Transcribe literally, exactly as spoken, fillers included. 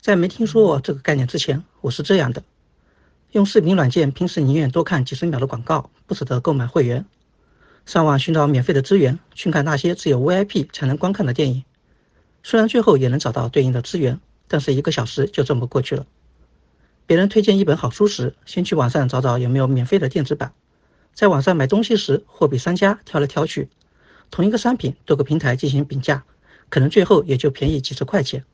在没听说过这个概念之前，我是这样的：用视频软件，平时宁愿多看几十秒的广告，不舍得购买会员。上网寻找免费的资源，去看那些只有 V I P 才能观看的电影。虽然最后也能找到对应的资源，但是一个小时就这么过去了。别人推荐一本好书时，先去网上找找有没有免费的电子版。在网上买东西时，货比三家，挑来挑去，同一个商品多个平台进行比价，可能最后也就便宜几十块钱。